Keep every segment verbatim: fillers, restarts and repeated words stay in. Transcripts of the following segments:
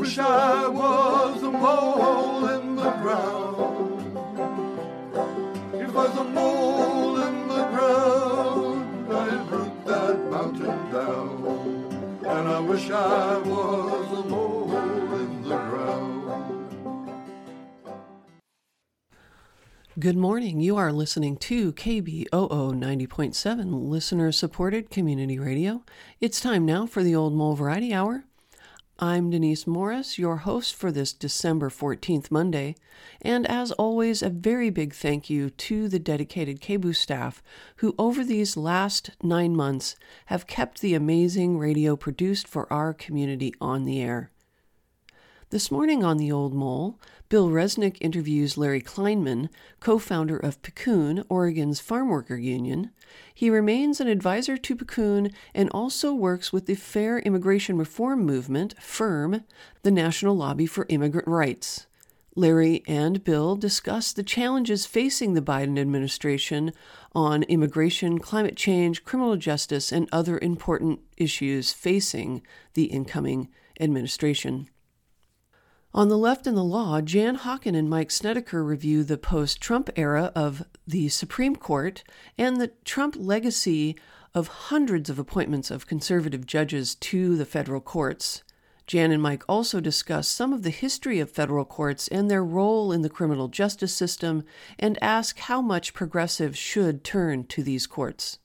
wish I was a mole in the ground. If I was a mole in the ground, I'd root that mountain down. And I wish I was a mole in the ground. Good morning. You are listening to K B O O ninety point seven, listener-supported community radio. It's time now for the Old Mole Variety Hour. I'm Denise Morris, your host for this December fourteenth Monday, and as always, a very big thank you to the dedicated K B O O staff who over these last nine months have kept the amazing radio produced for our community on the air. This morning on The Old Mole, Bill Resnick interviews Larry Kleinman, co-founder of PCUN, Oregon's farm worker union. He remains an advisor to PCUN and also works with the Fair Immigration Reform Movement, FIRM, the National Lobby for Immigrant Rights. Larry and Bill discuss the challenges facing the Biden administration on immigration, climate change, criminal justice, and other important issues facing the incoming administration. On the Left and the Law, Jan Hawken and Mike Snedeker review the post-Trump era of the Supreme Court and the Trump legacy of hundreds of appointments of conservative judges to the federal courts. Jan and Mike also discuss some of the history of federal courts and their role in the criminal justice system and ask how much progressives should turn to these courts.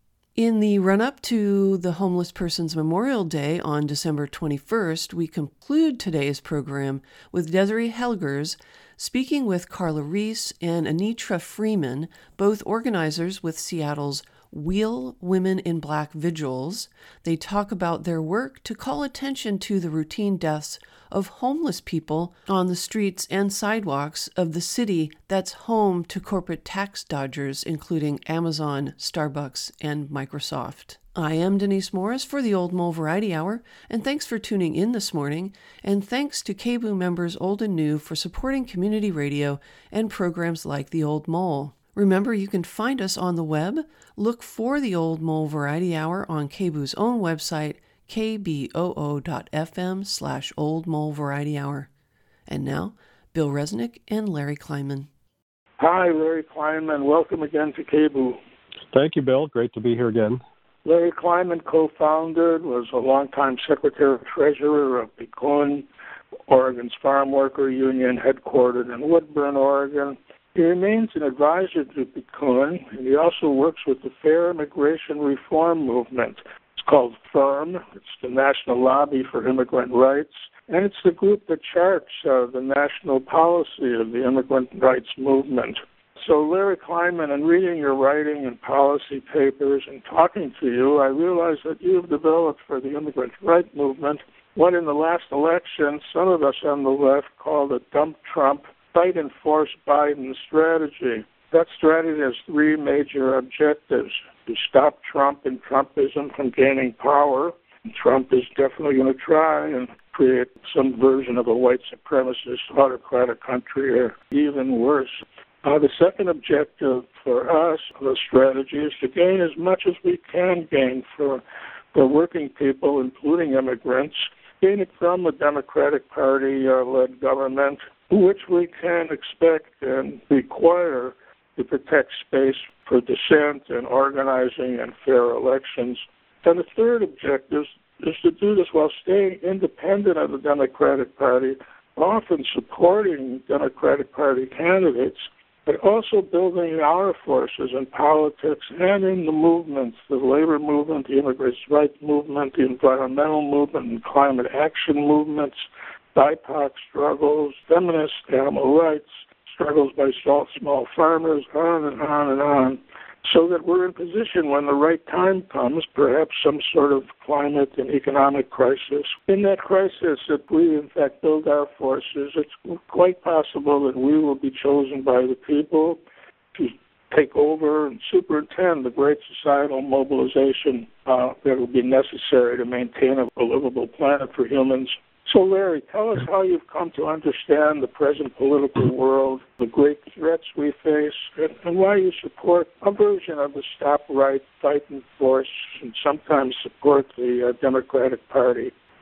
In the run-up to the Homeless Persons Memorial Day on December twenty-first, we conclude today's program with Desiree Helgers speaking with Carla Reese and Anitra Freeman, both organizers with Seattle's Wheel Women in Black Vigils. They talk about their work to call attention to the routine deaths of homeless people on the streets and sidewalks of the city that's home to corporate tax dodgers, including Amazon, Starbucks, and Microsoft. I am Denise Morris for the Old Mole Variety Hour, and thanks for tuning in this morning, and thanks to K B O O members old and new for supporting community radio and programs like The Old Mole. Remember, you can find us on the web. Look for the Old Mole Variety Hour on K B O O's own website, k b o o dot f m slash Old Mole Variety Hour. And now, Bill Resnick and Larry Kleinman. Hi, Larry Kleinman. Welcome again to K B O O. Thank you, Bill. Great to be here again. Larry Kleinman co-founded, was a longtime secretary-treasurer of PCUN, Oregon's farm worker union, headquartered in Woodburn, Oregon. He remains an advisor to PCUN, and he also works with the Fair Immigration Reform Movement. It's called FIRM. It's the National Lobby for Immigrant Rights, and it's the group that charts uh, the national policy of the immigrant rights movement. So, Larry Kleinman, in reading your writing and policy papers and talking to you, I realize that you've developed for the immigrant rights movement what in the last election some of us on the left called a dump Trump, fight and force Biden strategy. That strategy has three major objectives: to stop Trump and Trumpism from gaining power. And Trump is definitely going to try and create some version of a white supremacist autocratic country, or even worse. Uh, the second objective for us, the strategy, is to gain as much as we can gain for, for working people, including immigrants, gain it from a Democratic Party-led government, which we can expect and require to protect space for dissent and organizing and fair elections. And the third objective is to do this while staying independent of the Democratic Party, often supporting Democratic Party candidates, but also building our forces in politics and in the movements, the labor movement, the immigrants' rights movement, the environmental movement, and climate action movements, B I P O C struggles, feminist animal rights, struggles by small farmers, on and on and on, so that we're in position when the right time comes, perhaps some sort of climate and economic crisis. In that crisis, if we in fact build our forces, it's quite possible that we will be chosen by the people to take over and superintend the great societal mobilization uh, that will be necessary to maintain a livable planet for humans. So, Larry, tell us how you've come to understand the present political world, the great threats we face, and, and why you support a version of the stop right, fight and force, and sometimes support the uh, Democratic Party.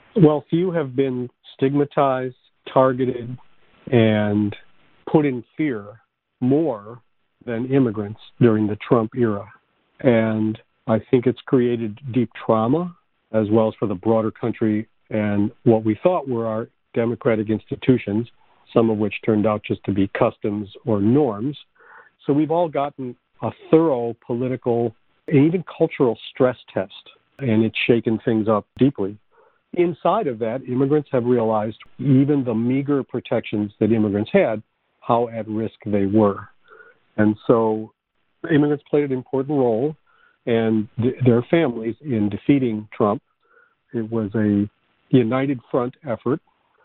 Well, few have been stigmatized, targeted, and put in fear more than immigrants during the Trump era. And I think it's created deep trauma, as well as for the broader country and what we thought were our democratic institutions, some of which turned out just to be customs or norms. So we've all gotten a thorough political and even cultural stress test, and it's shaken things up deeply. Inside of that, immigrants have realized even the meager protections that immigrants had, how at risk they were. And so immigrants played an important role, and th- their families, in defeating Trump. It was a united front effort,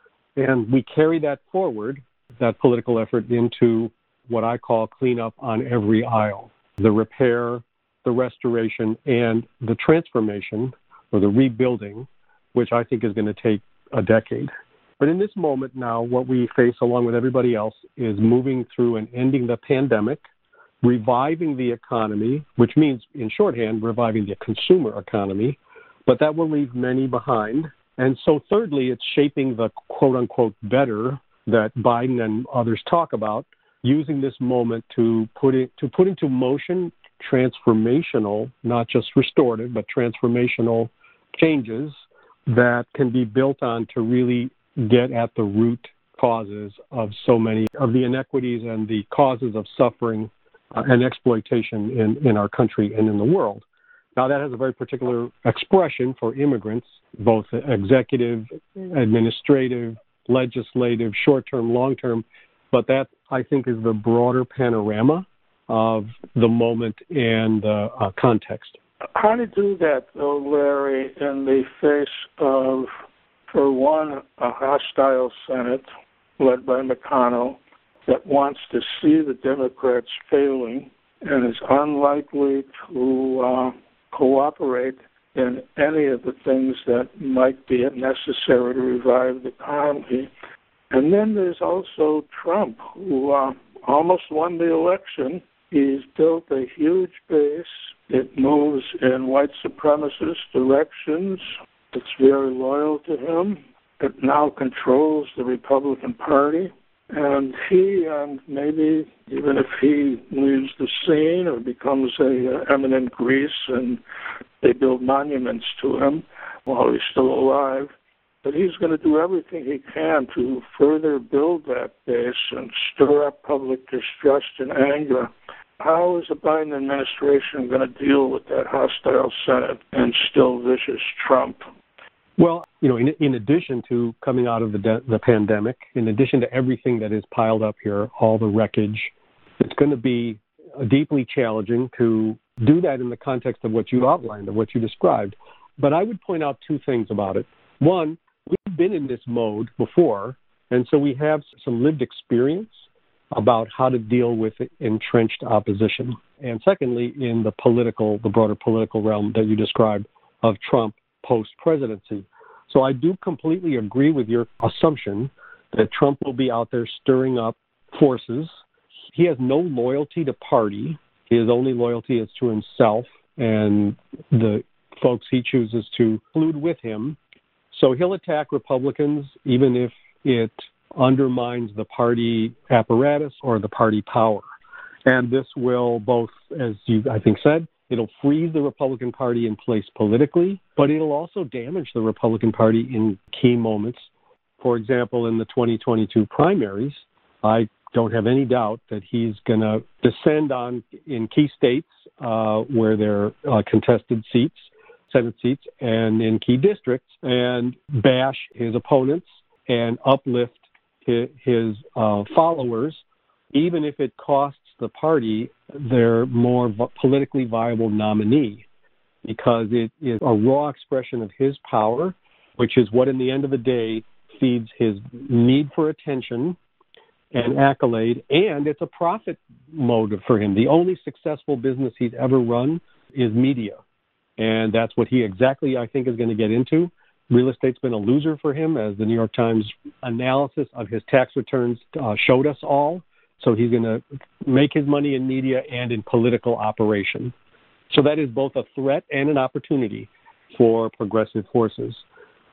and we carry that forward, that political effort, into what I call cleanup on every aisle, the repair, the restoration, and the transformation, or the rebuilding, which I think is going to take a decade. But in this moment now, what we face, along with everybody else, is moving through and ending the pandemic, reviving the economy, which means, in shorthand, reviving the consumer economy, but that will leave many behind. And so thirdly, it's shaping the quote-unquote better that Biden and others talk about, using this moment to put it, to put into motion transformational, not just restorative, but transformational changes that can be built on to really get at the root causes of so many of the inequities and the causes of suffering uh, and exploitation in, in our country and in the world. Now, that has a very particular expression for immigrants, both executive, administrative, legislative, short-term, long-term, but that, I think, is the broader panorama of the moment and the uh, context. How to do that, though, Larry, in the face of, for one, a hostile Senate led by McConnell that wants to see the Democrats failing and is unlikely to uh, cooperate in any of the things that might be necessary to revive the economy. And then there's also Trump, who uh, almost won the election. He's built a huge base. It moves in white supremacist directions. It's very loyal to him. It now controls the Republican Party. And he, and maybe even if he leaves the scene or becomes a uh, eminent Greece and they build monuments to him while he's still alive, but he's going to do everything he can to further build that base and stir up public distrust and anger. How is the Biden administration going to deal with that hostile Senate and still vicious Trump? Well, you know, in, in addition to coming out of the, de- the pandemic, in addition to everything that is piled up here, all the wreckage, it's going to be deeply challenging to do that in the context of what you outlined, of what you described. But I would point out two things about it. One, we've been in this mode before, and so we have some lived experience about how to deal with entrenched opposition. And secondly, in the political, the broader political realm that you described of Trump post-presidency. So I do completely agree with your assumption that Trump will be out there stirring up forces. He has no loyalty to party. His only loyalty is to himself and the folks he chooses to include with him. So he'll attack Republicans even if it undermines the party apparatus or the party power. And this will both, as you, I think, said, it'll freeze the Republican Party in place politically, but it'll also damage the Republican Party in key moments. For example, in the twenty twenty-two primaries, I don't have any doubt that he's going to descend on in key states uh, where there are uh, contested seats, Senate seats, and in key districts, and bash his opponents and uplift his, his uh, followers, even if it costs the party their more v- politically viable nominee, because it is a raw expression of his power, which is what, in the end of the day, feeds his need for attention and accolade, and it's a profit motive for him. The only successful business he's ever run is media, and that's what he exactly, I think, is going to get into. Real estate's been a loser for him, as the New York Times analysis of his tax returns uh, showed us all. So he's going to make his money in media and in political operation. So that is both a threat and an opportunity for progressive forces.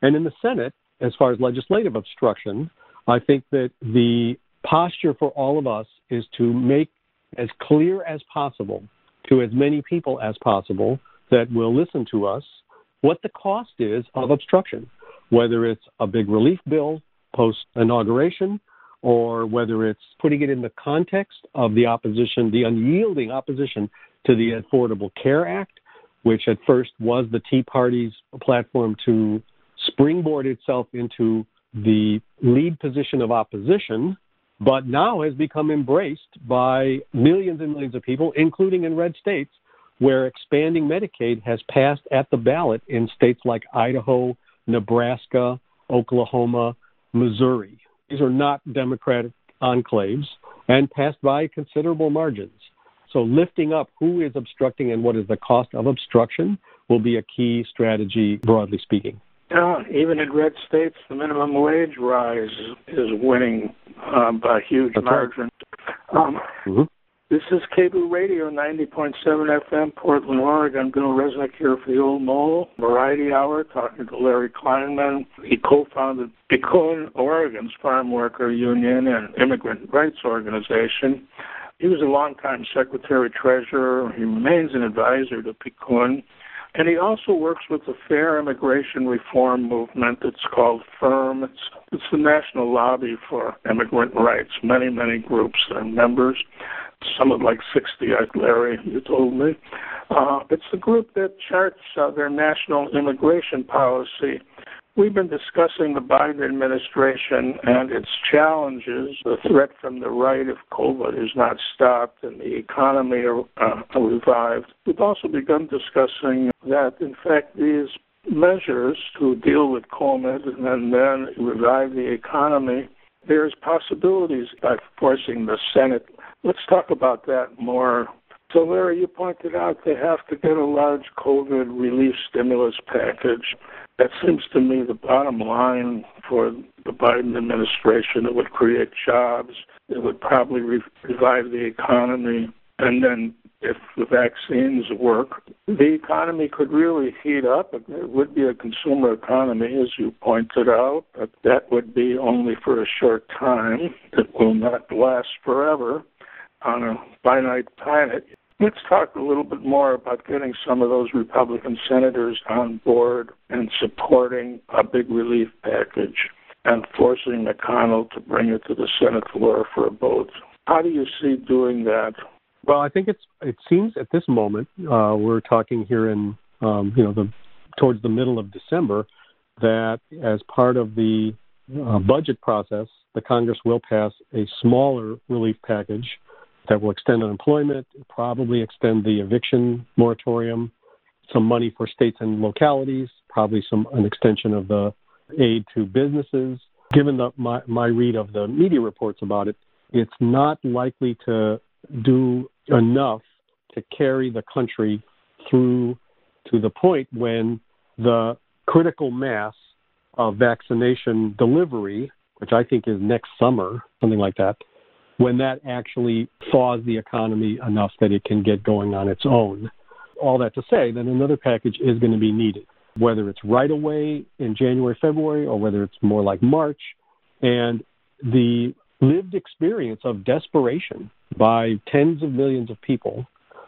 And in the Senate, as far as legislative obstruction, I think that the posture for all of us is to make as clear as possible to as many people as possible that will listen to us what the cost is of obstruction, whether it's a big relief bill post-inauguration or whether it's putting it in the context of the opposition, the unyielding opposition to the Affordable Care Act, which at first was the Tea Party's platform to springboard itself into the lead position of opposition, but now has become embraced by millions and millions of people, including in red states, where expanding Medicaid has passed at the ballot in states like Idaho, Nebraska, Oklahoma, Missouri. These are not Democratic enclaves and passed by considerable margins. So lifting up who is obstructing and what is the cost of obstruction will be a key strategy, broadly speaking. Yeah, even in red states, the minimum wage rise is winning um, by huge That's margins. Right. Um, mm-hmm. This is K B O O Radio, ninety point seven F M, Portland, Oregon. Bill Resnick here for the Old Mole Variety Hour, talking to Larry Kleinman. He co-founded Piquen, Oregon's farm worker union and immigrant rights organization. He was a longtime secretary-treasurer. He remains an advisor to Piquen. And he also works with the Fair Immigration Reform Movement. It's called FIRM. It's, it's the national lobby for immigrant rights. Many, many groups and members. Some of like sixty, Larry, you told me. Uh, it's the group that charts uh, their national immigration policy. We've been discussing the Biden administration and its challenges, the threat from the right if COVID is not stopped and the economy uh, revived. We've also begun discussing that, in fact, these measures to deal with COVID and then revive the economy, there's possibilities by forcing the Senate. Let's talk about that more. So, Larry, you pointed out they have to get a large COVID relief stimulus package. That seems to me the bottom line for the Biden administration. It would create jobs. It would probably re- revive the economy. And then if the vaccines work, the economy could really heat up. It would be a consumer economy, as you pointed out, but that would be only for a short time. It will not last forever on a finite planet. Let's talk a little bit more about getting some of those Republican senators on board and supporting a big relief package and forcing McConnell to bring it to the Senate floor for a vote. How do you see doing that? Well, I think it's it seems at this moment, uh, we're talking here in, um, you know, the towards the middle of December, that as part of the uh, budget process, the Congress will pass a smaller relief package that will extend unemployment, probably extend the eviction moratorium, some money for states and localities, probably some an extension of the aid to businesses. Given the, my, my read of the media reports about it, it's not likely to do enough to carry the country through to the point when the critical mass of vaccination delivery, which I think is next summer, something like that, when that actually thaws the economy enough that it can get going on its own. All that to say that another package is going to be needed, whether it's right away in January, February, or whether it's more like March. And the lived experience of desperation by tens of millions of people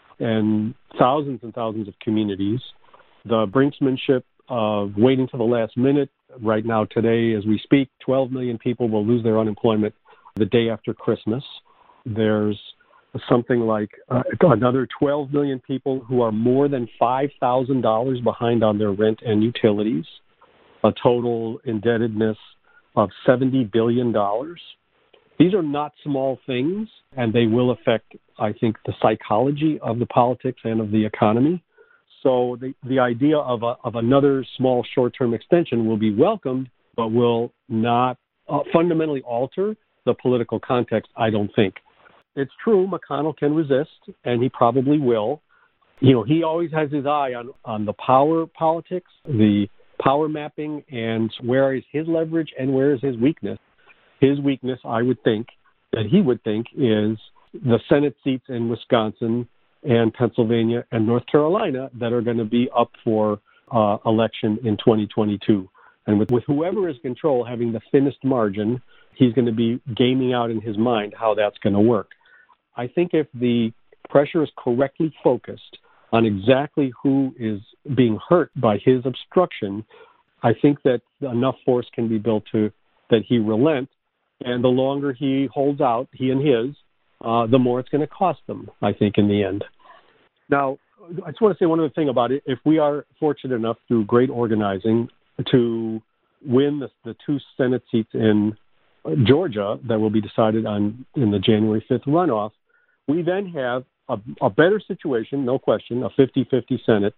and thousands and thousands of communities, the brinksmanship of waiting to the last minute. Right now, today, as we speak, twelve million people will lose their unemployment the day after Christmas. There's something like uh, another twelve million people who are more than five thousand dollars behind on their rent and utilities, a total indebtedness of seventy billion dollars. These are not small things, and they will affect, I think, the psychology of the politics and of the economy. So the, the idea of, a, of another small short-term extension will be welcomed, but will not uh, fundamentally alter the political context, I don't think. It's true, McConnell can resist, and he probably will. You know, he always has his eye on, on the power politics, the power mapping, and where is his leverage and where is his weakness. His weakness, I would think, that he would think, is the Senate seats in Wisconsin and Pennsylvania and North Carolina that are going to be up for uh, election in twenty twenty-two. And with, with whoever is in control having the thinnest margin, he's going to be gaming out in his mind how that's going to work. I think if the pressure is correctly focused on exactly who is being hurt by his obstruction, I think that enough force can be built to that he relent. And the longer he holds out, he and his, uh, the more it's going to cost them, I think, in the end. Now, I just want to say one other thing about it. If we are fortunate enough through great organizing to win the, the two Senate seats in Georgia that will be decided on in the January fifth runoff, we then have a, a better situation, no question, a fifty-fifty Senate,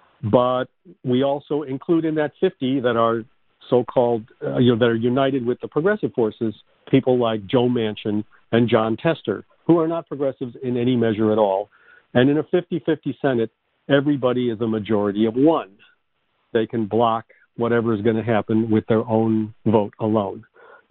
but we also include in that fifty that are so-called, uh, you know, that are united with the progressive forces, people like Joe Manchin and Jon Tester, who are not progressives in any measure at all. And in a fifty-fifty Senate, everybody is a majority of one. They can block whatever is going to happen with their own vote alone.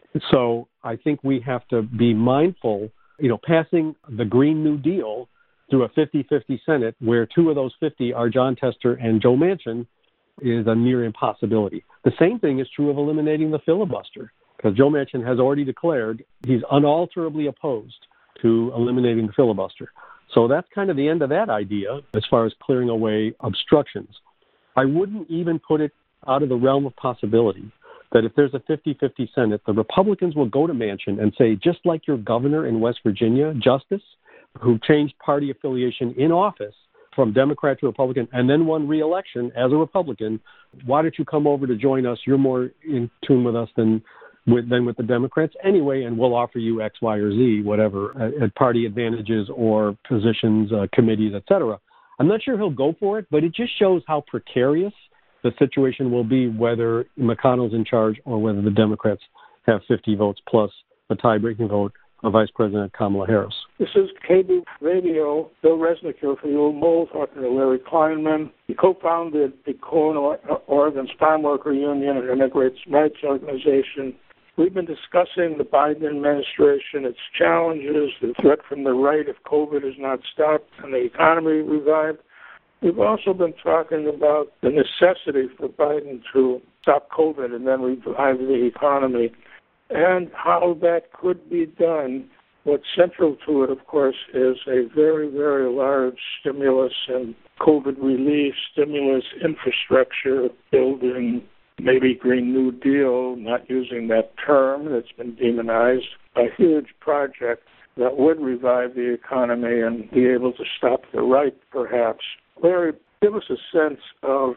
So I think we have to be mindful, you know, passing the Green New Deal through a fifty-fifty Senate where two of those fifty are Jon Tester and Joe Manchin is a near impossibility. The same thing is true of eliminating the filibuster, because Joe Manchin has already declared he's unalterably opposed to eliminating the filibuster. So that's kind of the end of that idea as far as clearing away obstructions. I wouldn't even put it out of the realm of possibility that if there's a fifty-fifty Senate, the Republicans will go to Manchin and say, just like your governor in West Virginia, Justice, who changed party affiliation in office from Democrat to Republican and then won re-election as a Republican, why don't you come over to join us? You're more in tune with us than with, than with the Democrats anyway, and we'll offer you X, Y, or Z, whatever, at, at party advantages or positions, uh, committees, et cetera. I'm not sure he'll go for it, but it just shows how precarious the situation will be whether McConnell's in charge or whether the Democrats have fifty votes plus a tie-breaking vote of Vice President Kamala Harris. This is K B Radio, Bill Resnick here for the Old Mole, talking to Larry Kleinman. He co-founded the Cone, Oregon's Farm Worker Union and Immigrants' Rights Organization. We've been discussing the Biden administration, its challenges, the threat from the right if COVID is not stopped and the economy revived. We've also been talking about the necessity for Biden to stop COVID and then revive the economy and how that could be done. What's central to it, of course, is a very, very large stimulus and COVID relief, stimulus infrastructure building, maybe Green New Deal, not using that term that's been demonized, a huge project that would revive the economy and be able to stop the right, perhaps. Larry, give us a sense of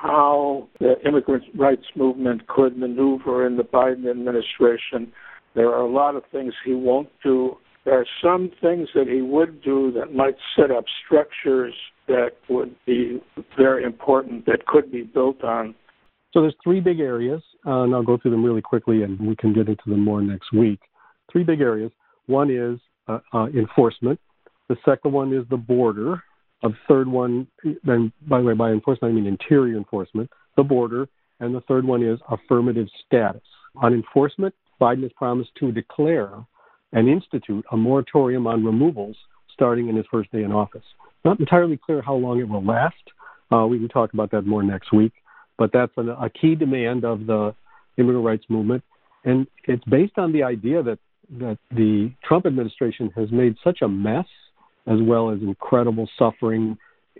how the immigrant rights movement could maneuver in the Biden administration. There are a lot of things he won't do. There are some things that he would do that might set up structures that would be very important, that could be built on. So there's three big areas, uh, and I'll go through them really quickly, and we can get into them more next week. Three big areas. One is uh, uh, enforcement. The second one is the border. A third one, then by the way, by enforcement, I mean interior enforcement, the border. And the third one is affirmative status. On enforcement, Biden has promised to declare and institute a moratorium on removals starting in his first day in office. Not entirely clear how long it will last. Uh, we can talk about that more next week. But that's a, a key demand of the immigrant rights movement. And it's based on the idea that, that the Trump administration has made such a mess, as well as incredible suffering,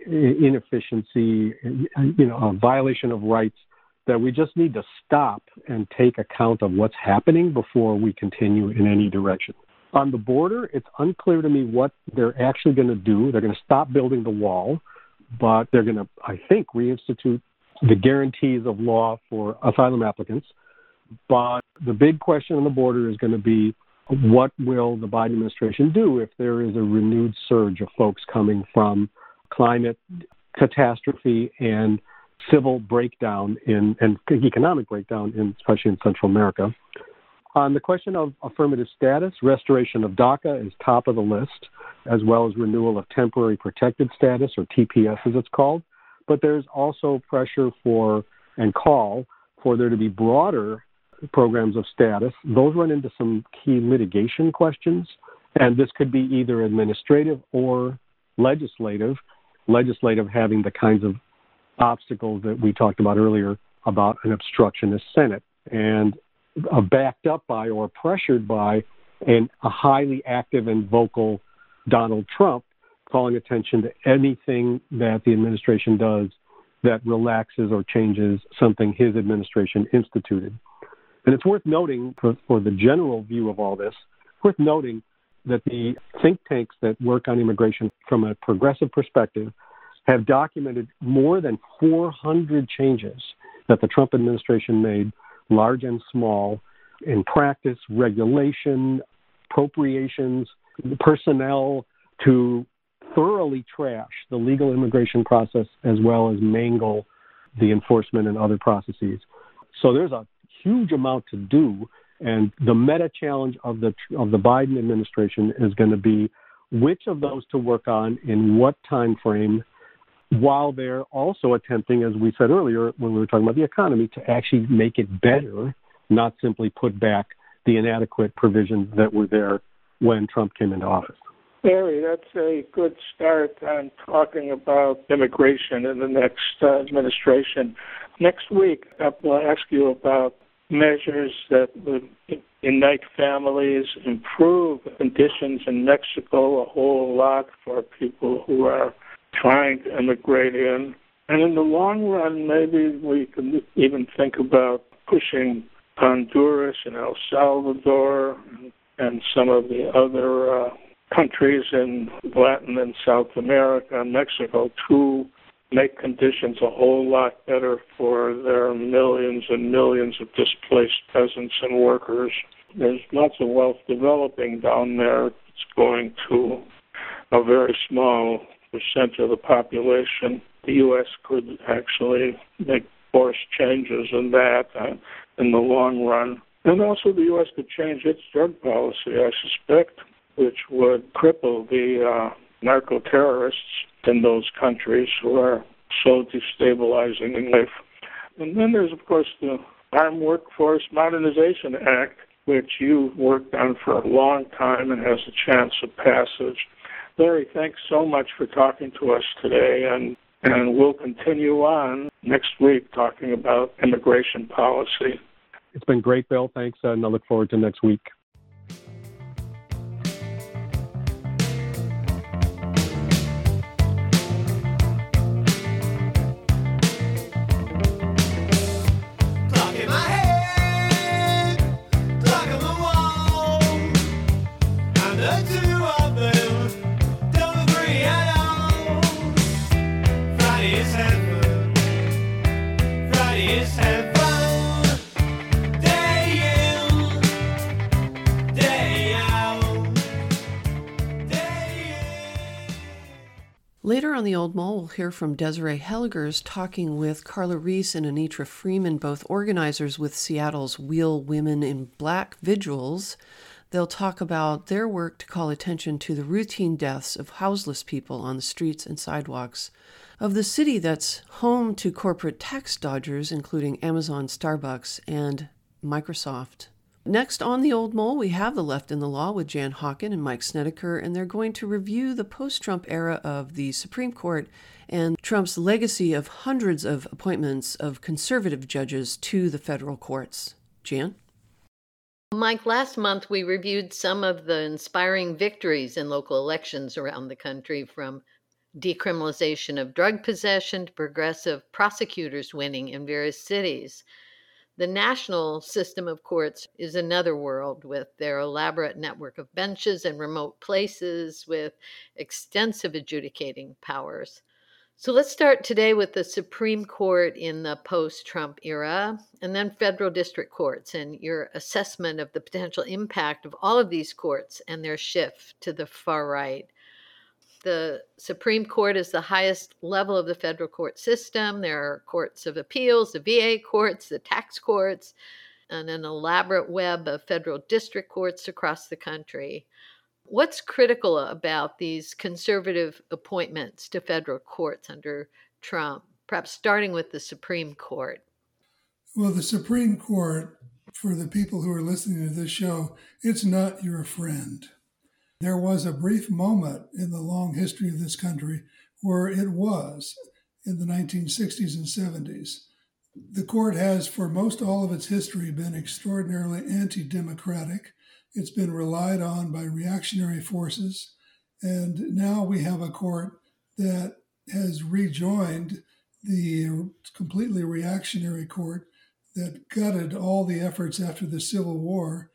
inefficiency, you know, a violation of rights, that we just need to stop and take account of what's happening before we continue in any direction. On the border, it's unclear to me what they're actually going to do. They're going to stop building the wall, but they're going to, I think, reinstitute the guarantees of law for asylum applicants. But the big question on the border is going to be, what will the Biden administration do if there is a renewed surge of folks coming from climate catastrophe and civil breakdown in and economic breakdown, in, especially in Central America? On the question of affirmative status, restoration of DACA is top of the list, as well as renewal of temporary protected status, or T P S as it's called. But there's also pressure for and call for there to be broader programs of status. Those run into some key litigation questions, and this could be either administrative or legislative. Legislative having the kinds of obstacles that we talked about earlier about an obstructionist Senate, and uh, backed up by or pressured by an, a highly active and vocal Donald Trump, calling attention to anything that the administration does that relaxes or changes something his administration instituted. And it's worth noting, for, for the general view of all this, worth noting that the think tanks that work on immigration from a progressive perspective have documented more than four hundred changes that the Trump administration made, large and small, in practice, regulation, appropriations, personnel, to thoroughly trash the legal immigration process as well as mangle the enforcement and other processes. So there's a huge amount to do, and the meta challenge of the of the Biden administration is going to be which of those to work on in what time frame, while they're also attempting, as we said earlier when we were talking about the economy, to actually make it better, not simply put back the inadequate provisions that were there when Trump came into office. Barry, that's a good start on talking about immigration in the next uh, administration. Next week, I will ask you about measures that would unite families, improve conditions in Mexico a whole lot for people who are trying to immigrate in. And in the long run, maybe we can even think about pushing Honduras and El Salvador and, and some of the other uh, countries in Latin and South America and Mexico to make conditions a whole lot better for their millions and millions of displaced peasants and workers. There's lots of wealth developing down there. It's going to a very small percent of the population. The U S could actually make force changes in that uh, in the long run. And also the U S could change its drug policy, I suspect, which would cripple the uh, narco-terrorists in those countries who are so destabilizing in life. And then there's, of course, the Armed Workforce Modernization Act, which you worked on for a long time and has a chance of passage. Larry, thanks so much for talking to us today, and, and we'll continue on next week talking about immigration policy. It's been great, Bill. Thanks, and I look forward to next week. Later on the Old Mole, we'll hear from Desiree Helgers talking with Carla Reese and Anitra Freeman, both organizers with Seattle's Wheel Women in Black Vigils. They'll talk about their work to call attention to the routine deaths of houseless people on the streets and sidewalks of the city that's home to corporate tax dodgers, including Amazon, Starbucks, and Microsoft. Next on the Old Mole, we have The Left and the Law with Jan Hawken and Mike Snedeker, and they're going to review the post-Trump era of the Supreme Court and Trump's legacy of hundreds of appointments of conservative judges to the federal courts. Jan? Mike, last month we reviewed some of the inspiring victories in local elections around the country, from decriminalization of drug possession to progressive prosecutors winning in various cities. The national system of courts is another world, with their elaborate network of benches and remote places with extensive adjudicating powers. So let's start today with the Supreme Court in the post-Trump era, and then federal district courts, and your assessment of the potential impact of all of these courts and their shift to the far right. The Supreme Court is the highest level of the federal court system. There are courts of appeals, the V A courts, the tax courts, and an elaborate web of federal district courts across the country. What's critical about these conservative appointments to federal courts under Trump, perhaps starting with the Supreme Court? Well, the Supreme Court, for the people who are listening to this show, it's not your friend. There was a brief moment in the long history of this country where it was, in the nineteen sixties and seventies. The court has, for most all of its history, been extraordinarily anti-democratic. It's been relied on by reactionary forces. And now we have a court that has rejoined the completely reactionary court that gutted all the efforts after the Civil War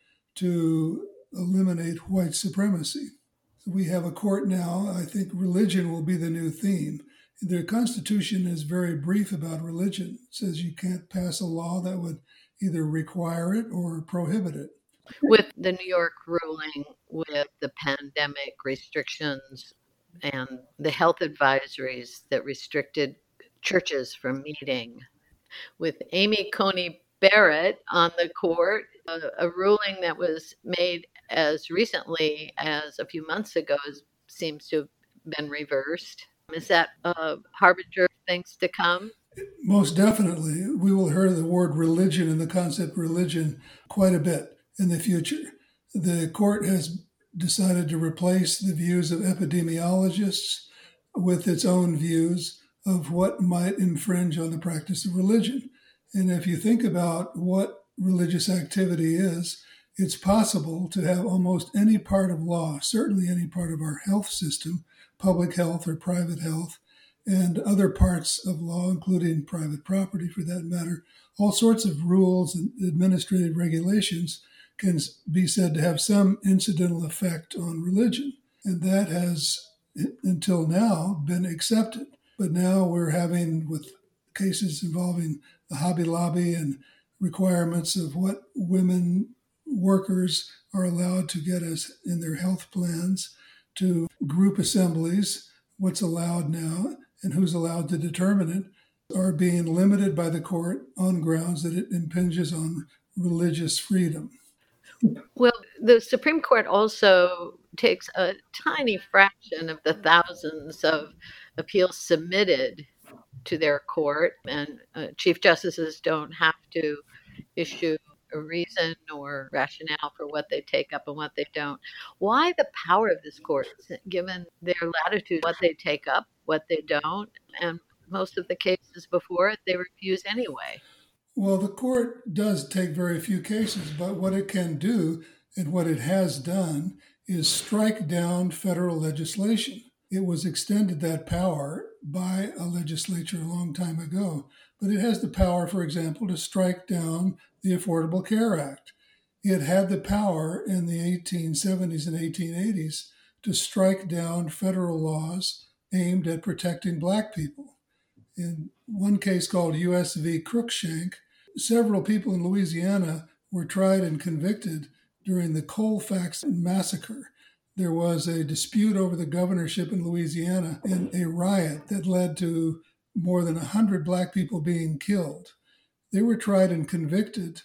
to eliminate white supremacy. So we have a court now. I think religion will be the new theme. The Constitution is very brief about religion. It says you can't pass a law that would either require it or prohibit it. With the New York ruling, with the pandemic restrictions and the health advisories that restricted churches from meeting, with Amy Coney Barrett on the court, a, a ruling that was made as recently as a few months ago seems to have been reversed. Is that a harbinger of things to come? Most definitely. We will hear the word religion and the concept religion quite a bit in the future. The court has decided to replace the views of epidemiologists with its own views of what might infringe on the practice of religion. And if you think about what religious activity is, it's possible to have almost any part of law, certainly any part of our health system, public health or private health, and other parts of law, including private property for that matter, all sorts of rules and administrative regulations can be said to have some incidental effect on religion. And that has, until now, been accepted. But now we're having, with cases involving the Hobby Lobby and requirements of what women workers are allowed to get as in their health plans, to group assemblies, what's allowed now and who's allowed to determine it, are being limited by the court on grounds that it impinges on religious freedom. Well, the Supreme Court also takes a tiny fraction of the thousands of appeals submitted to their court, and uh, chief justices don't have to issue a reason or rationale for what they take up and what they don't. Why the power of this court, given their latitude, what they take up, what they don't, and most of the cases before it, they refuse anyway? Well, the court does take very few cases, but what it can do and what it has done is strike down federal legislation. It was extended that power by a legislature a long time ago, but it has the power, for example, to strike down the Affordable Care Act. It had the power in the eighteen seventies and eighteen eighties to strike down federal laws aimed at protecting Black people. In one case called U S v. Cruikshank, several people in Louisiana were tried and convicted during the Colfax massacre. There was a dispute over the governorship in Louisiana and a riot that led to more than one hundred Black people being killed. They were tried and convicted,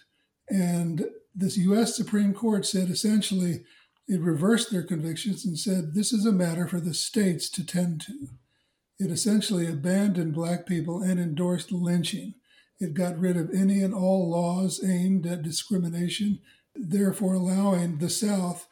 and this U S Supreme Court said essentially it reversed their convictions and said this is a matter for the states to tend to. It essentially abandoned Black people and endorsed lynching. It got rid of any and all laws aimed at discrimination, therefore allowing the South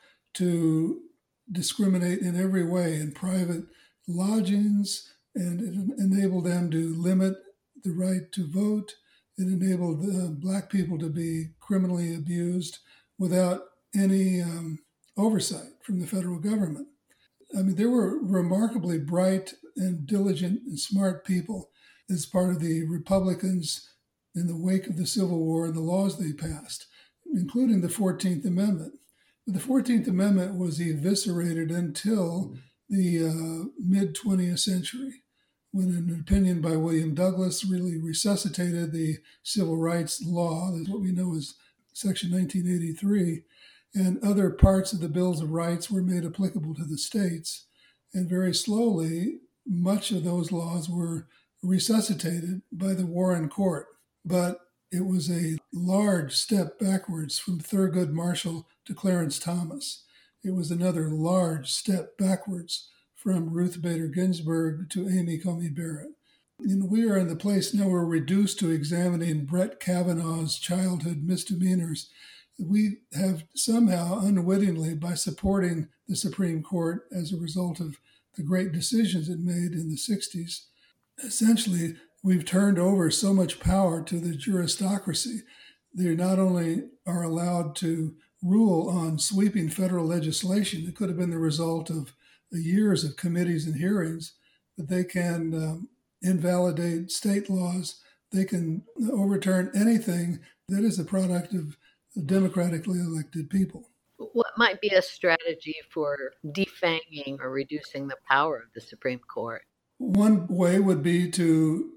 to discriminate in every way in private lodgings, and it enabled them to limit the right to vote. It enabled uh, Black people to be criminally abused without any um, oversight from the federal government. I mean, there were remarkably bright and diligent and smart people as part of the Republicans in the wake of the Civil War and the laws they passed, including the fourteenth Amendment. But the fourteenth Amendment was eviscerated until the uh, mid-twentieth century, when an opinion by William Douglas really resuscitated the civil rights law, that's what we know as Section nineteen eighty-three, and other parts of the Bills of Rights were made applicable to the states. And very slowly, much of those laws were resuscitated by the Warren Court. But it was a large step backwards from Thurgood Marshall to Clarence Thomas. It was another large step backwards from Ruth Bader Ginsburg to Amy Coney Barrett. And we are in the place now we're reduced to examining Brett Kavanaugh's childhood misdemeanors. We have somehow unwittingly, by supporting the Supreme Court as a result of the great decisions it made in the sixties, essentially we've turned over so much power to the juristocracy. They not only are allowed to rule on sweeping federal legislation that could have been the result of years of committees and hearings, but they can um, invalidate state laws. They can overturn anything that is a product of democratically elected people. What might be a strategy for defanging or reducing the power of the Supreme Court? One way would be to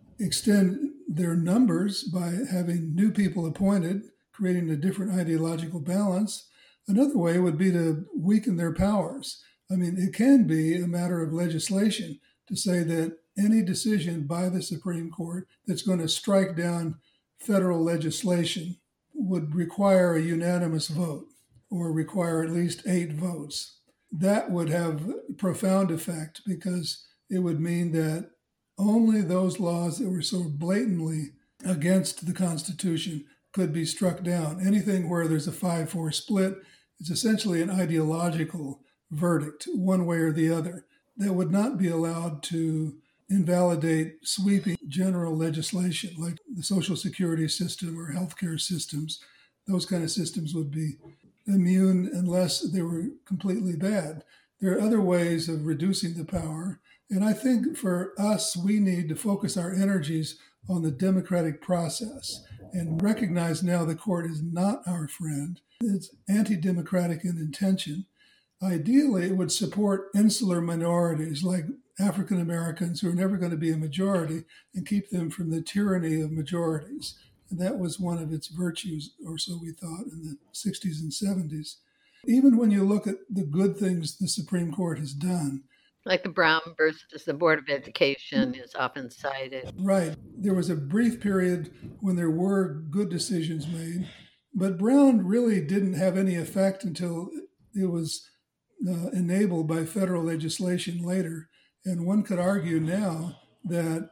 extend their numbers by having new people appointed, creating a different ideological balance. Another way would be to weaken their powers. I mean, it can be a matter of legislation to say that any decision by the Supreme Court that's going to strike down federal legislation would require a unanimous vote or require at least eight votes. That would have a profound effect because it would mean that only those laws that were so blatantly against the Constitution could be struck down. Anything where there's a five four split is essentially an ideological verdict, one way or the other, that would not be allowed to invalidate sweeping general legislation like the Social Security system or healthcare systems. Those kind of systems would be immune unless they were completely bad. There are other ways of reducing the power. And I think for us, we need to focus our energies on the democratic process and recognize now the court is not our friend. It's anti-democratic in intention. Ideally, it would support insular minorities like African Americans who are never going to be a majority and keep them from the tyranny of majorities. And that was one of its virtues, or so we thought, in the sixties and seventies. Even when you look at the good things the Supreme Court has done, like the Brown versus the Board of Education is often cited. Right. There was a brief period when there were good decisions made, but Brown really didn't have any effect until it was uh, enabled by federal legislation later. And one could argue now that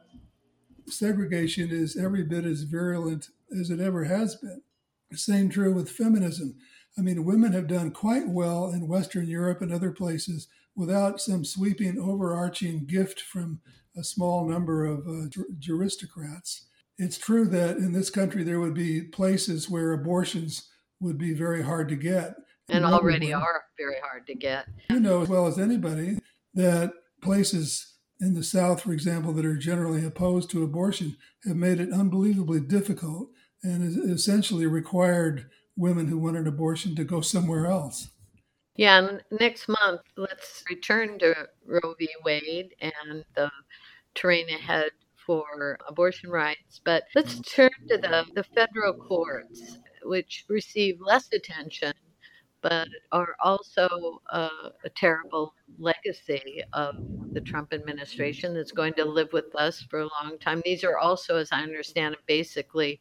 segregation is every bit as virulent as it ever has been. The same true with feminism. I mean, women have done quite well in Western Europe and other places without some sweeping, overarching gift from a small number of uh, juristocrats. It's true that in this country there would be places where abortions would be very hard to get. And already are very hard to get. You know as well as anybody that places in the South, for example, that are generally opposed to abortion have made it unbelievably difficult and essentially required women who want an abortion to go somewhere else. Yeah, and next month, let's return to Roe v. Wade and the terrain ahead for abortion rights. But let's turn to the, the federal courts, which receive less attention, but are also uh, a terrible legacy of the Trump administration that's going to live with us for a long time. These are also, as I understand it, basically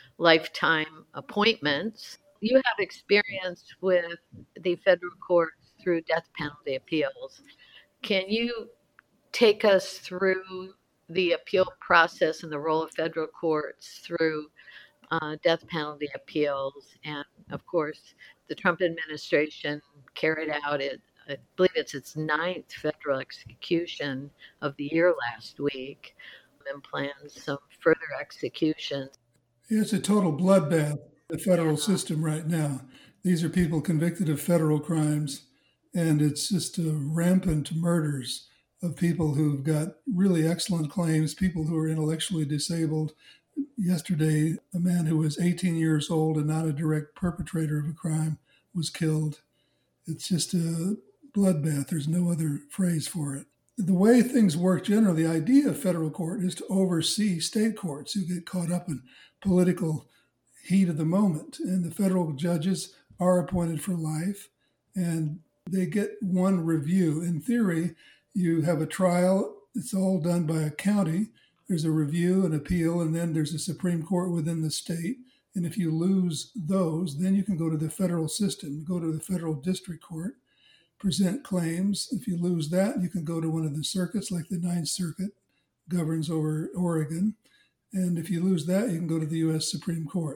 lifetime appointments. You have experience with the federal courts through death penalty appeals. Can you take us through the appeal process and the role of federal courts through uh, death penalty appeals? And of course, the Trump administration carried out it, I believe it's its ninth federal execution of the year last week, and plans some further executions. It's a total bloodbath. The federal system right now. These are people convicted of federal crimes, and it's just a rampant murders of people who've got really excellent claims, people who are intellectually disabled. Yesterday, a man who was eighteen years old and not a direct perpetrator of a crime was killed. It's just a bloodbath. There's no other phrase for it. The way things work generally, the idea of federal court is to oversee state courts who get caught up in political heat of the moment. And the federal judges are appointed for life, and they get one review. In theory, you have a trial. It's all done by a county. There's a review, an appeal, and then there's a Supreme Court within the state. And if you lose those, then you can go to the federal system, go to the federal district court, present claims. If you lose that, you can go to one of the circuits, like the Ninth Circuit governs over Oregon. And if you lose that, you can go to the U S Supreme Court.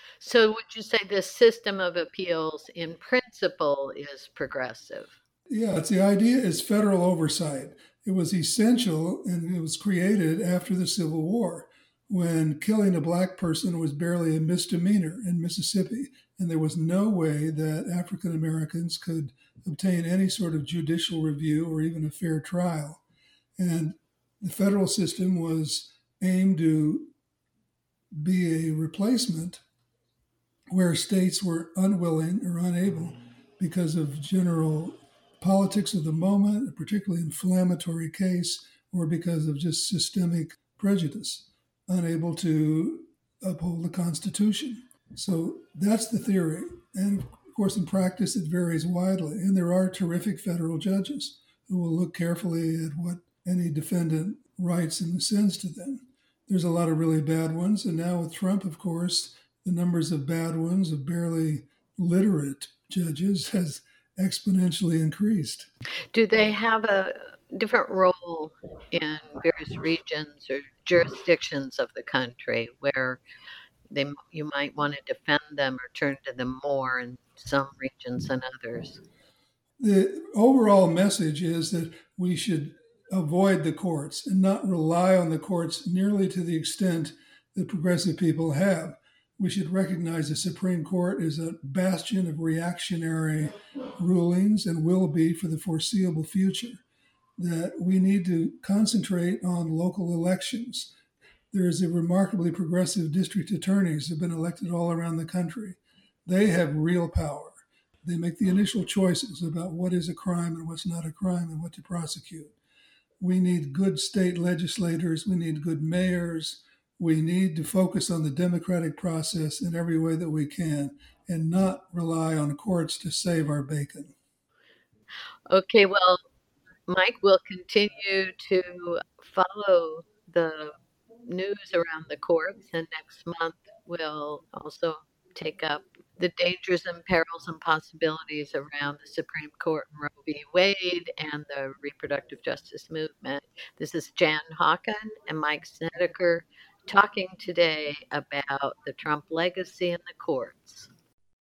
So would you say the system of appeals in principle is progressive? Yeah, it's the idea is federal oversight. It was essential, and it was created after the Civil War, when killing a black person was barely a misdemeanor in Mississippi, and there was no way that African Americans could obtain any sort of judicial review or even a fair trial. And the federal system was aimed to be a replacement where states were unwilling or unable, because of general politics of the moment, a particularly inflammatory case, or because of just systemic prejudice, unable to uphold the Constitution. So that's the theory. And of course, in practice, it varies widely. And there are terrific federal judges who will look carefully at what any defendant writes and sends to them. There's a lot of really bad ones. And now with Trump, of course, the numbers of bad ones, of barely literate judges, has exponentially increased. Do they have a different role in various regions or jurisdictions of the country where they you might want to defend them or turn to them more in some regions than others? The overall message is that we should avoid the courts and not rely on the courts nearly to the extent that progressive people have. We should recognize the Supreme Court is a bastion of reactionary rulings and will be for the foreseeable future, that we need to concentrate on local elections. There is a remarkably progressive district attorneys who have been elected all around the country. They have real power. They make the initial choices about what is a crime and what's not a crime and what to prosecute. We need good state legislators. We need good mayors. We need to focus on the democratic process in every way that we can and not rely on courts to save our bacon. Okay, well, Mike will continue to follow the news around the courts, and next month we'll also take up the dangers and perils and possibilities around the Supreme Court and Roe v. Wade and the reproductive justice movement. This is Jan Hawken and Mike Snedeker talking today about the Trump legacy in the courts.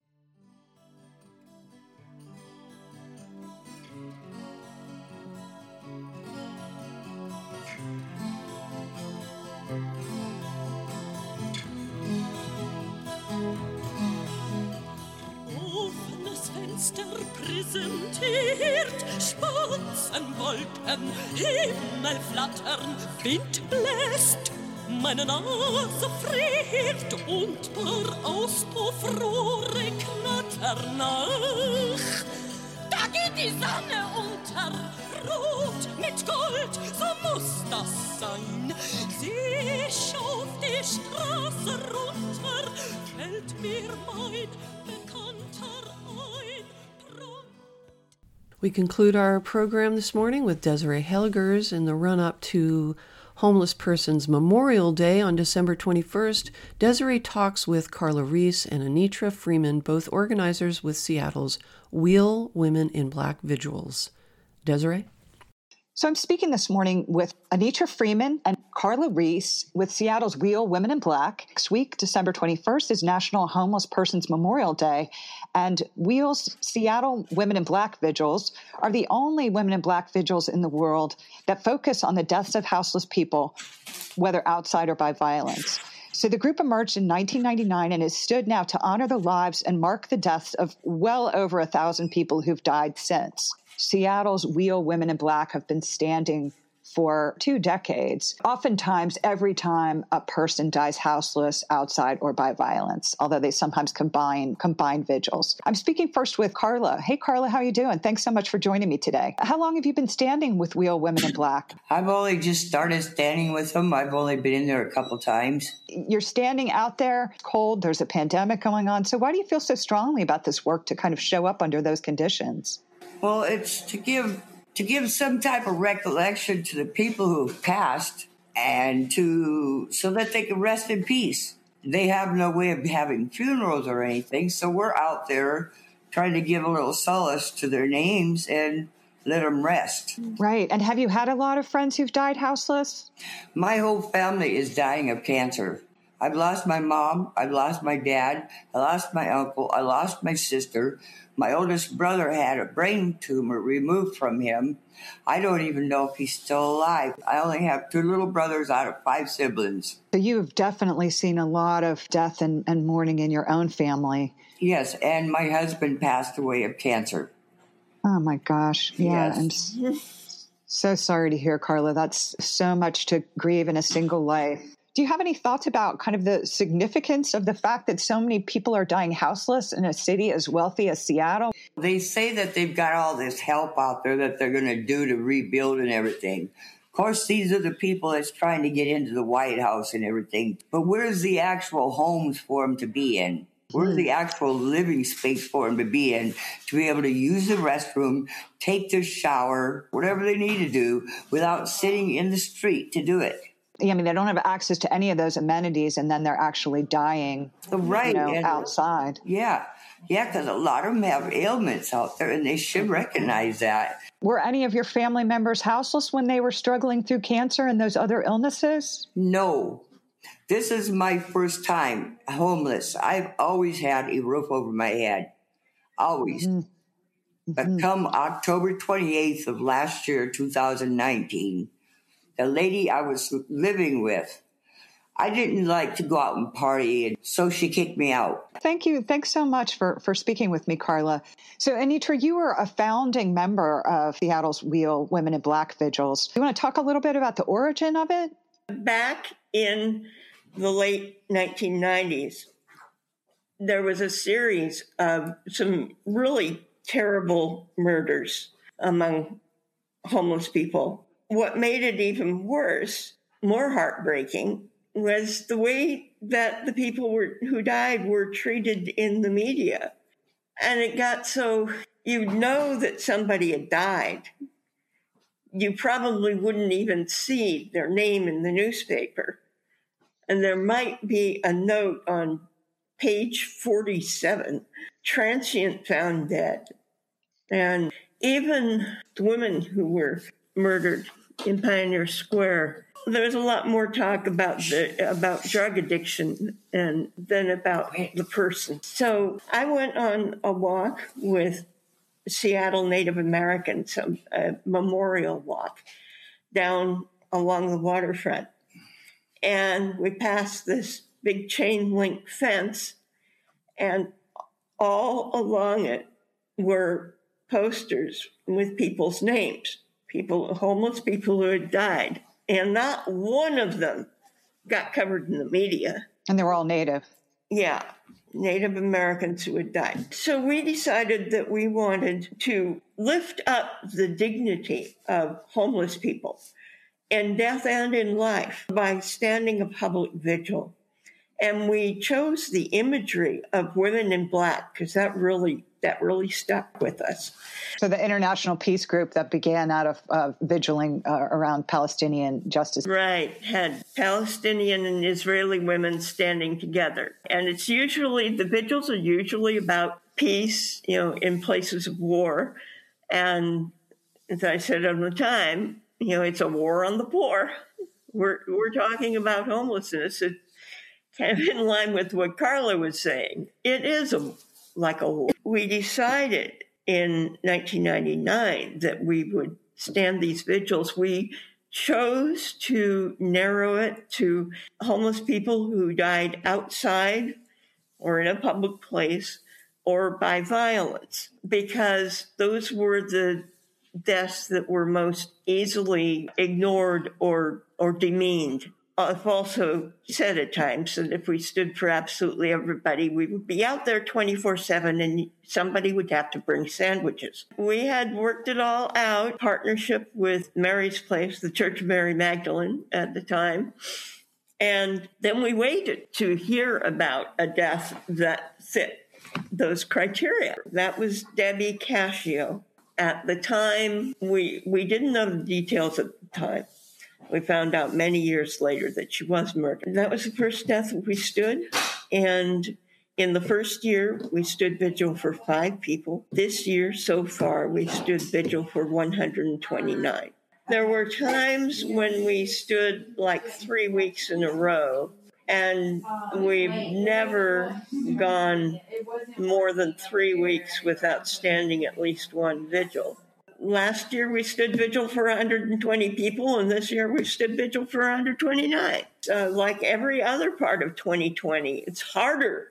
Offenes Fenster präsentiert Spatzenwolken, Himmel flattern, Wind bläst. Meine Nase friert und paar Auspuffrohre knattern nach. Da geht die Sonne unter, rot mit Gold, so muss das sein. Sie schaut die Straße runter, fällt mir mein Bekannter ein. We conclude our program this morning with Desiree Helgers in the run-up to Homeless Persons Memorial Day on December twenty-first. Desiree talks with Carla Reese and Anitra Freeman, both organizers with Seattle's Wheel Women in Black Vigils. Desiree? So I'm speaking this morning with Anitra Freeman and Carla Reese with Seattle's Wheel Women in Black. Next week, December twenty-first, is National Homeless Persons Memorial Day, and Wheel's Seattle Women in Black Vigils are the only women in black vigils in the world that focus on the deaths of houseless people, whether outside or by violence. So the group emerged in nineteen ninety-nine and has stood now to honor the lives and mark the deaths of well over a thousand people who've died since. Seattle's Wheel Women in Black have been standing for two decades, oftentimes every time a person dies houseless, outside, or by violence, although they sometimes combine combine vigils. I'm speaking first with Carla. Hey, Carla, how are you doing? Thanks so much for joining me today. How long have you been standing with Wheel Women in Black? I've only just started standing with them. I've only been in there a couple times. You're standing out there, cold, there's a pandemic going on. So why do you feel so strongly about this work to kind of show up under those conditions? Well, it's to give to give some type of recollection to the people who've passed, and to so that they can rest in peace. They have no way of having funerals or anything, so we're out there trying to give a little solace to their names and let them rest. Right. And have you had a lot of friends who've died houseless? My whole family is dying of cancer. I've lost my mom. I've lost my dad. I lost my uncle. I lost my sister. My oldest brother had a brain tumor removed from him. I don't even know if he's still alive. I only have two little brothers out of five siblings. So you've definitely seen a lot of death and, and mourning in your own family. Yes, and my husband passed away of cancer. Oh, my gosh. Yeah, Yes. I'm s- so sorry to hear, Carla. That's so much to grieve in a single life. Do you have any thoughts about kind of the significance of the fact that so many people are dying houseless in a city as wealthy as Seattle? They say that they've got all this help out there that they're going to do to rebuild and everything. Of course, these are the people that's trying to get into the White House and everything. But where's the actual homes for them to be in? Where's the actual living space for them to be in, to be able to use the restroom, take their shower, whatever they need to do, without sitting in the street to do it? I mean, they don't have access to any of those amenities, and then they're actually dying, right, you know, and, outside. Yeah, yeah, because a lot of them have ailments out there, and they should recognize that. Were any of your family members houseless when they were struggling through cancer and those other illnesses? No. This is my first time homeless. I've always had a roof over my head. Always. Mm-hmm. But come October twenty-eighth of last year, two thousand nineteen, the lady I was living with, I didn't like to go out and party, and so she kicked me out. Thank you. Thanks so much for, for speaking with me, Carla. So, Anitra, you were a founding member of Seattle's Wheel Women in Black Vigils. Do you want to talk a little bit about the origin of it? Back in the late nineteen nineties, there was a series of some really terrible murders among homeless people. What made it even worse, more heartbreaking, was the way that the people were, who died were treated in the media. And it got so, you'd know that somebody had died. You probably wouldn't even see their name in the newspaper. And there might be a note on page forty-seven, transient found dead. And even the women who were murdered in Pioneer Square, there's a lot more talk about the about drug addiction and than about the person. So I went on a walk with Seattle Native Americans, a, a memorial walk down along the waterfront. And we passed this big chain link fence, and all along it were posters with people's names, people, homeless people who had died. And not one of them got covered in the media. And they were all Native. Yeah, Native Americans who had died. So we decided that we wanted to lift up the dignity of homeless people in death and in life by standing a public vigil. And we chose the imagery of women in black because that really that really stuck with us. So the international peace group that began out of uh, vigiling uh, around Palestinian justice. Right, had Palestinian and Israeli women standing together. And it's usually, the vigils are usually about peace, you know, in places of war. And as I said at the time, you know, it's a war on the poor. We're, we're talking about homelessness. It's kind of in line with what Carla was saying. It is a like a war. We decided in nineteen ninety-nine that we would stand these vigils. We chose to narrow it to homeless people who died outside or in a public place or by violence, because those were the deaths that were most easily ignored or, or demeaned. I've also said at times that if we stood for absolutely everybody, we would be out there twenty-four seven and somebody would have to bring sandwiches. We had worked it all out, partnership with Mary's Place, the Church of Mary Magdalene at the time. And then we waited to hear about a death that fit those criteria. That was Debbie Cascio. At the time, we, we didn't know the details at the time. We found out many years later that she was murdered. That was the first death we stood. And in the first year, we stood vigil for five people. This year, so far, we stood vigil for one hundred twenty-nine. There were times when we stood like three weeks in a row, And we've never gone more than three weeks without standing at least one vigil. Last year we stood vigil for one hundred twenty people, and this year we stood vigil for one hundred twenty-nine. Uh, like every other part of twenty twenty, it's harder.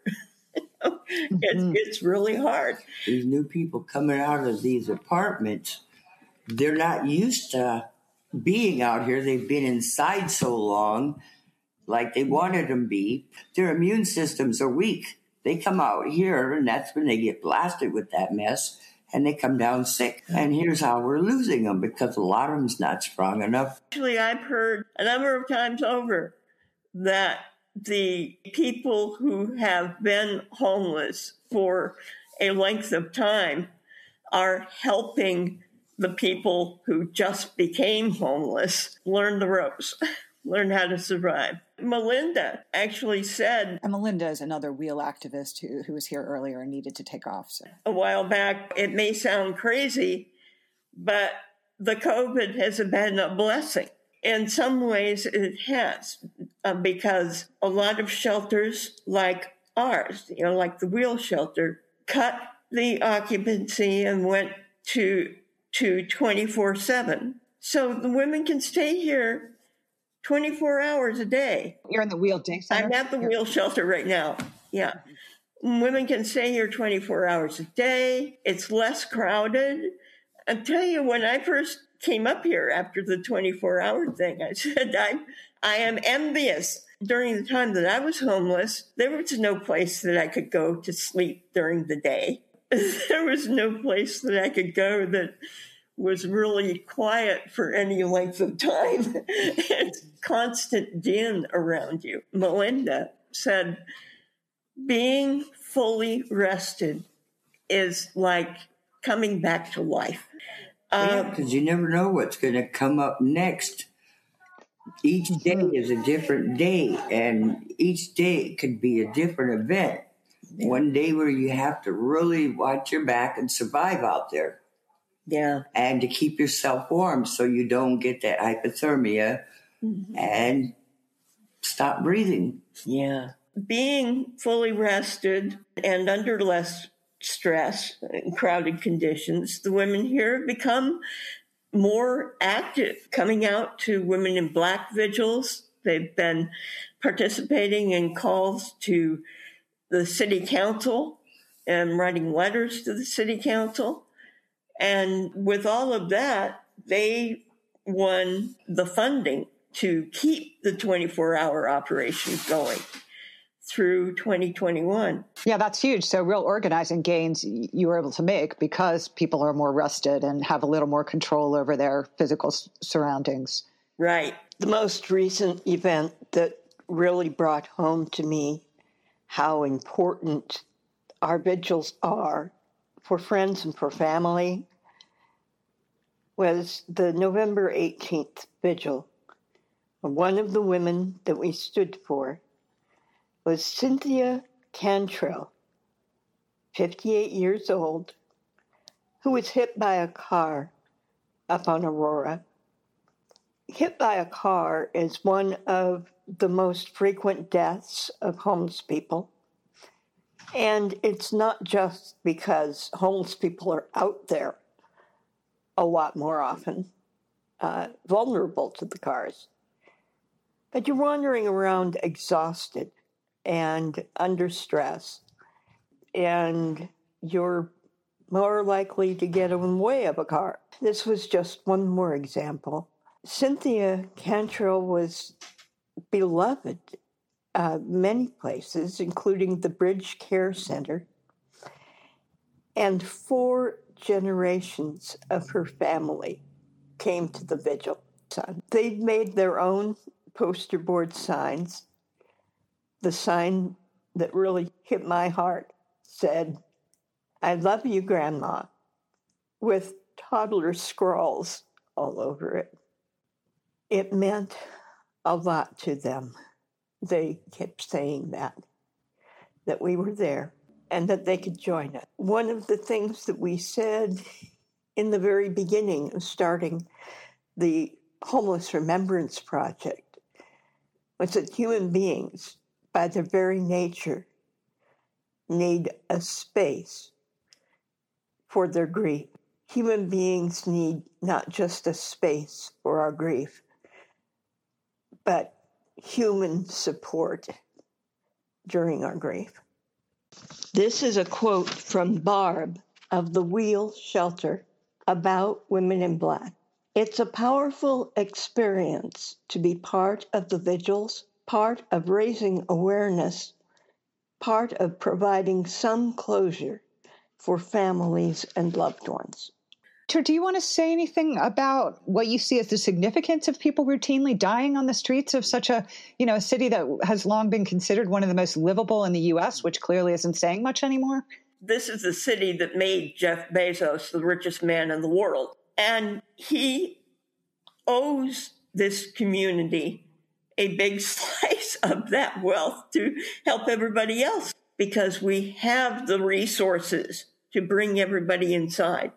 it's, it's really hard. These new people coming out of these apartments, they're not used to being out here. They've been inside so long, like they wanted them to be. Their immune systems are weak. They come out here, and that's when they get blasted with that mess, and they come down sick. And here's how we're losing them, because a lot of them's not strong enough. Actually, I've heard a number of times over that the people who have been homeless for a length of time are helping the people who just became homeless learn the ropes, learn how to survive. Melinda actually said... And Melinda is another wheel activist who, who was here earlier and needed to take off. So. A while back, it may sound crazy, but the COVID has been a blessing. In some ways, it has, uh, because a lot of shelters like ours, you know, like the wheel shelter, cut the occupancy and went to, to twenty-four seven. So the women can stay here twenty-four hours a day. You're in the Wheel Day Center? I'm at the Wheel Shelter right now. Yeah. Women can stay here twenty-four hours a day. It's less crowded. I'll tell you, when I first came up here after the twenty-four hour thing, I said, I'm, I am envious. During the time that I was homeless, there was no place that I could go to sleep during the day. There was no place that I could go that was really quiet for any length of time. It's constant din around you. Melinda said, being fully rested is like coming back to life. Yeah, because you never know what's going to come up next. Each day is a different day, and each day could be a different event. One day where you have to really watch your back and survive out there. Yeah. And to keep yourself warm so you don't get that hypothermia mm-hmm. and stop breathing. Yeah. Being fully rested and under less stress and crowded conditions, the women here have become more active, coming out to Women in Black vigils. They've been participating in calls to the city council and writing letters to the city council. And with all of that, they won the funding to keep the twenty-four hour operation going through twenty twenty-one. Yeah, that's huge. So real organizing gains you were able to make because people are more rested and have a little more control over their physical surroundings. Right. The most recent event that really brought home to me how important our vigils are for friends and for family was the November eighteenth vigil. One of the women that we stood for was Cynthia Cantrell, fifty-eight years old, who was hit by a car up on Aurora. Hit by a car is one of the most frequent deaths of homeless people. And it's not just because homeless people are out there a lot more often, uh, vulnerable to the cars. But you're wandering around exhausted and under stress, and you're more likely to get in the way of a car. This was just one more example. Cynthia Cantrell was beloved uh, many places, including the Bridge Care Center, and four generations of her family came to the vigil. They'd made their own poster board signs. The sign that really hit my heart said, "I love you, Grandma," with toddler scrawls all over it. It meant a lot to them. They kept saying that, that we were there and that they could join us. One of the things that we said in the very beginning of starting the Homeless Remembrance Project was that human beings by their very nature, need a space for their grief. Human beings need not just a space for our grief, but human support during our grief. This is a quote from Barb of the Wheel Shelter about Women in Black. It's a powerful experience to be part of the vigils, part of raising awareness, part of providing some closure for families and loved ones. Do you want to say anything about what you see as the significance of people routinely dying on the streets of such a, you know, a city that has long been considered one of the most livable in the U S, which clearly isn't saying much anymore? This is the city that made Jeff Bezos the richest man in the world. And he owes this community a big slice of that wealth to help everybody else, because we have the resources to bring everybody inside.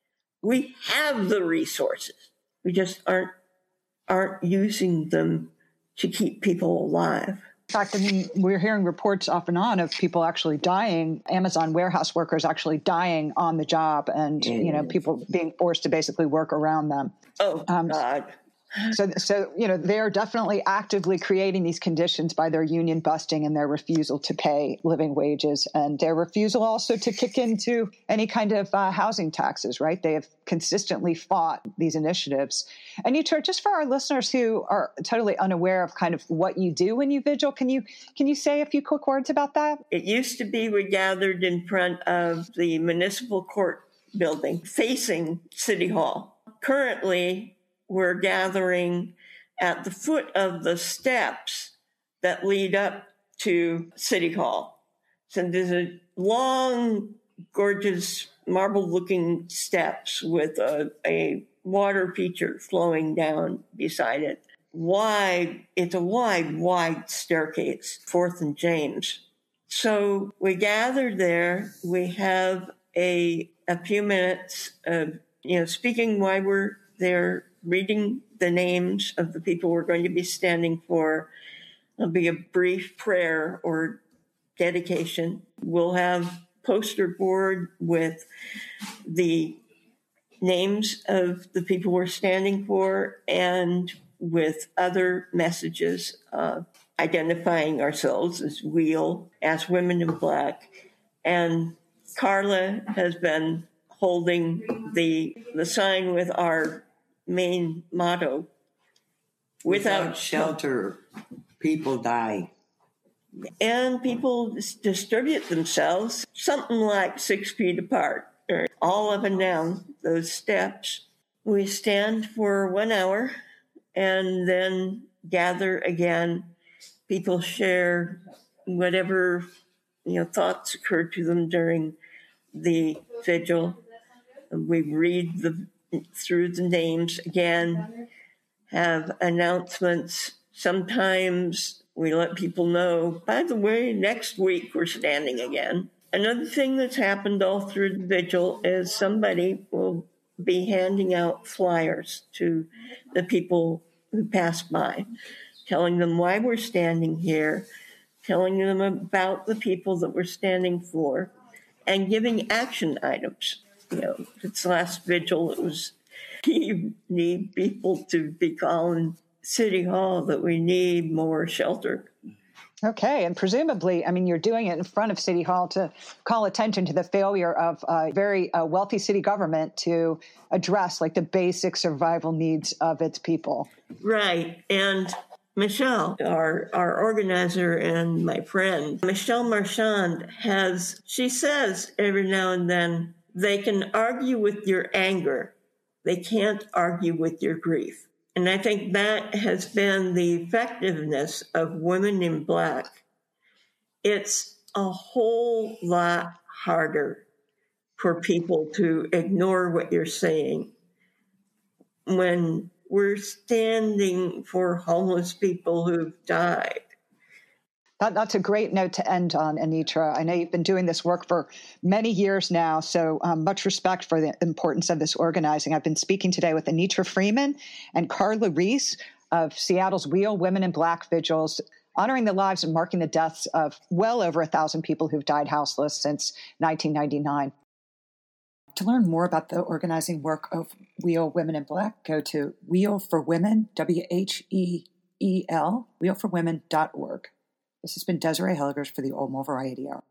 We have the resources. We just aren't aren't using them to keep people alive. In fact, I mean, we're hearing reports off and on of people actually dying, Amazon warehouse workers actually dying on the job, and, mm. you know, people being forced to basically work around them. Oh, um, God. So, so you know, they're definitely actively creating these conditions by their union busting and their refusal to pay living wages, and their refusal also to kick into any kind of uh, housing taxes, right? They have consistently fought these initiatives. Anitra, just for our listeners who are totally unaware of kind of what you do when you vigil, can you can you say a few quick words about that? It used to be we gathered in front of the municipal court building facing City Hall. Currently, we're gathering at the foot of the steps that lead up to City Hall. So there's a long, gorgeous, marble-looking steps with a, a water feature flowing down beside it. Wide, it's a wide, wide staircase, Fourth and James. So we gathered there. We have a a few minutes of, you know, speaking while we're there, reading the names of the people we're going to be standing for. There'll be a brief prayer or dedication. We'll have poster board with the names of the people we're standing for and with other messages uh, identifying ourselves as Wheel, as Women in Black. And Carla has been holding the the sign with our main motto, without, without shelter, people die. And people dis- distribute themselves something like six feet apart, or all up and down those steps. We stand for one hour and then gather again. People share whatever, you know, thoughts occurred to them during the vigil. We read the through the names again, have announcements. Sometimes we let people know, by the way, next week we're standing again. Another thing that's happened all through the vigil is somebody will be handing out flyers to the people who pass by, telling them why we're standing here, telling them about the people that we're standing for, and giving action items. You know, its last vigil, it was, we need people to be calling City Hall that we need more shelter. Okay, and presumably, I mean, you're doing it in front of City Hall to call attention to the failure of a very uh, wealthy city government to address, like, the basic survival needs of its people. Right, and Michelle, our, our organizer and my friend, Michelle Marchand has, she says every now and then, they can argue with your anger. They can't argue with your grief. And I think that has been the effectiveness of Women in Black. It's a whole lot harder for people to ignore what you're saying when we're standing for homeless people who've died. That, that's a great note to end on, Anitra. I know you've been doing this work for many years now, so um, much respect for the importance of this organizing. I've been speaking today with Anitra Freeman and Carla Reese of Seattle's Wheel Women in Black Vigils. honoring the lives and marking the deaths of well over a thousand people who've died houseless since nineteen ninety-nine. To learn more about the organizing work of Wheel Women in Black, go to Wheel for Women, W H E E L, wheel for women dot org. This has been Desiree Helgers for the Old Mole Variety Hour.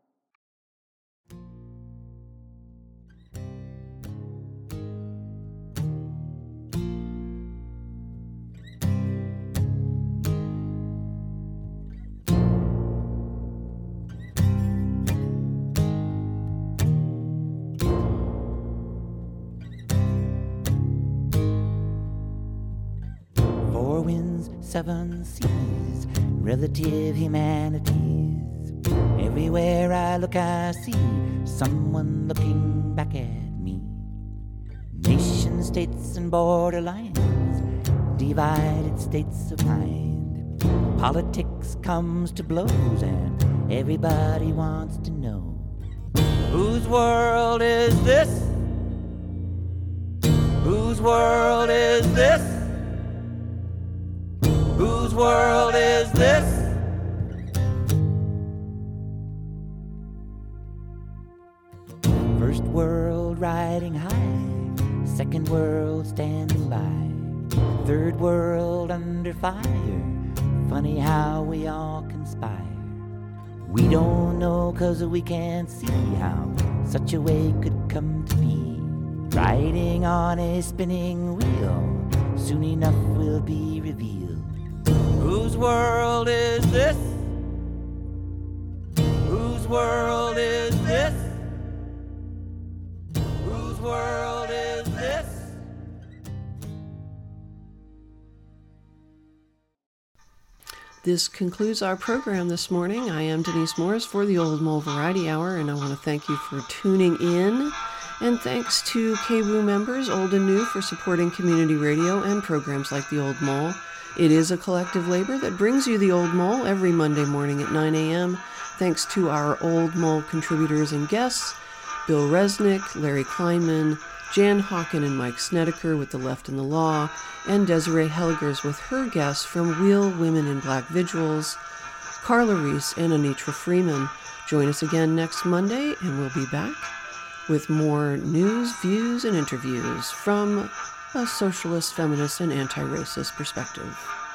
Seven seas, relative humanities. Everywhere I look, I see someone looking back at me. Nation states and border lines, divided states of mind. Politics comes to blows, and everybody wants to know whose world is this? Whose world is this? Whose world is this? First world riding high, second world standing by, third world under fire. Funny how we all conspire. We don't know 'cause we can't see how such a way could come to be. Riding on a spinning wheel, soon enough will be revealed. Whose world is this? Whose world is this? Whose world is this? This concludes our program this morning. I am Denise Morris for the Old Mole Variety Hour, and I want to thank you for tuning in. And thanks to K B O O members, old and new, for supporting community radio and programs like the Old Mole. It is a collective labor that brings you the Old Mole every Monday morning at nine a.m. Thanks to our Old Mole contributors and guests, Bill Resnick, Larry Kleinman, Jan Hawken and Mike Snedeker with The Left and the Law, and Desiree Helgers with her guests from Wheel Women in Black Vigils, Carla Reese and Anitra Freeman. Join us again next Monday, and we'll be back with more news, views, and interviews from a socialist, feminist, and anti-racist perspective.